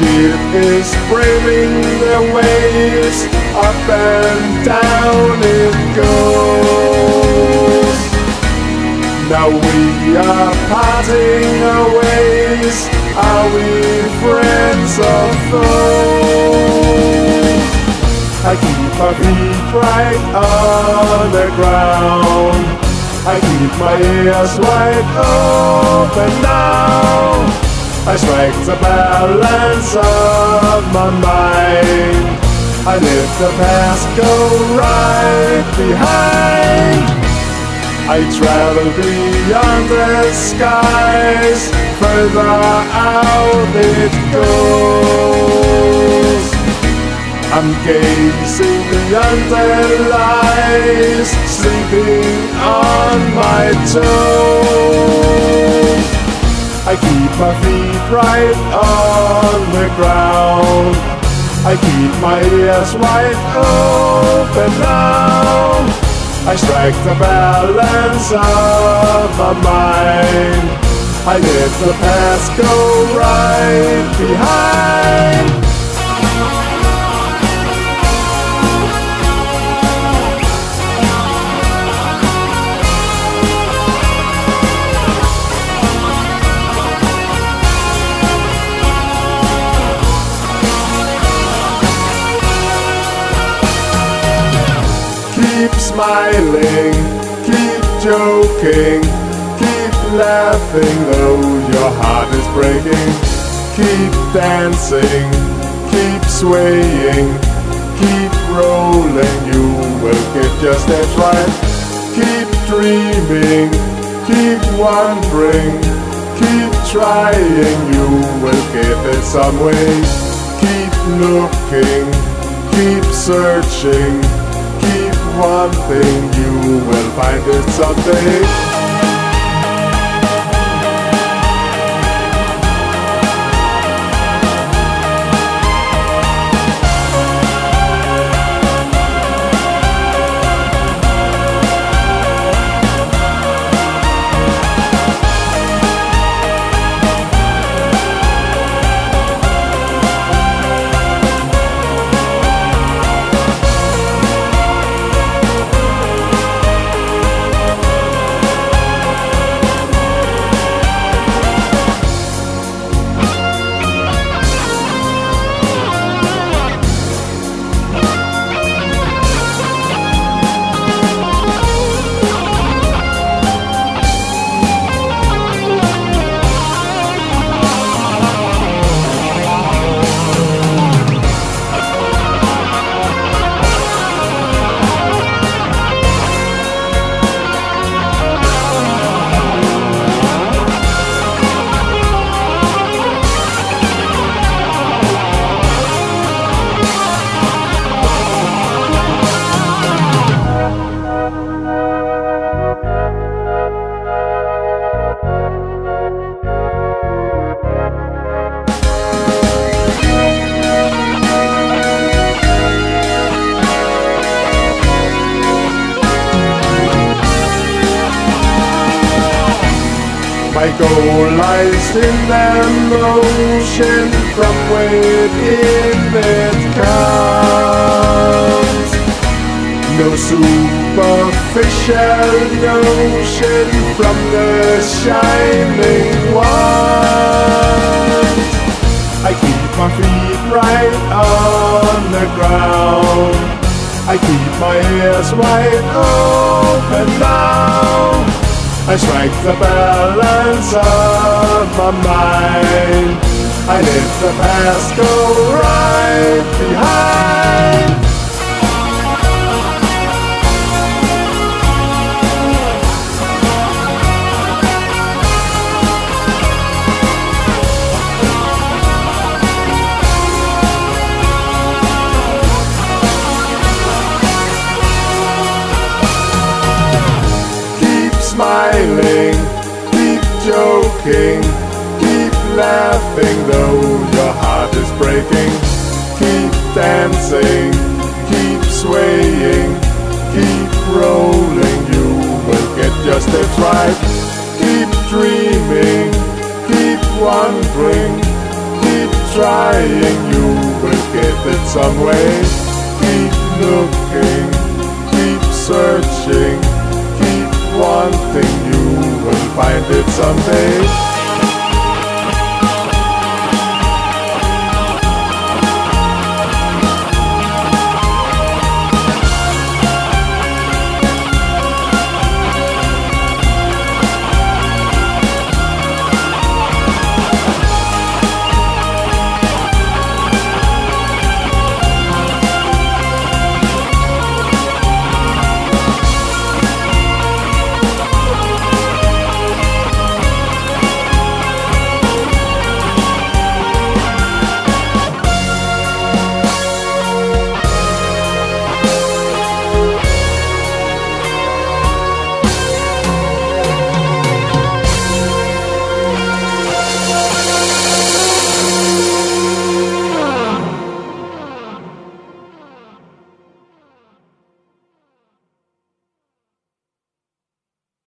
ship is braving the waves, up and down it goes. Now we are parting our ways, are we friends or foes? I keep my feet right on the ground, I keep my ears wide open now. I strike the balance of my mind, I let the past go right behind. I travel beyond the skies, further out it goes. I'm gazing beyond the lies, sleeping on my toes. I keep my feet right on the ground, I keep my ears wide open now. I strike the balance of my mind, I let the past go right behind. Keep smiling, keep joking, keep laughing though your heart is breaking. Keep dancing, keep swaying, keep rolling, you will get just that right. Keep dreaming, keep wondering, keep trying, you will get it some way. Keep looking, keep searching, keep one thing, you will find it someday. My goal lies in the motion, from within it comes. No superficial notion from the shining ones. I keep my feet right on the ground, I keep my ears wide open now. I strike the balance of my mind, I let the past go right behind. Smiling, keep joking, keep laughing though your heart is breaking. Keep dancing, keep swaying, keep rolling, you will get just it right. Keep dreaming, keep wondering, keep trying, you will get it some way. Keep looking, keep searching, keep wanting, you will find it someday.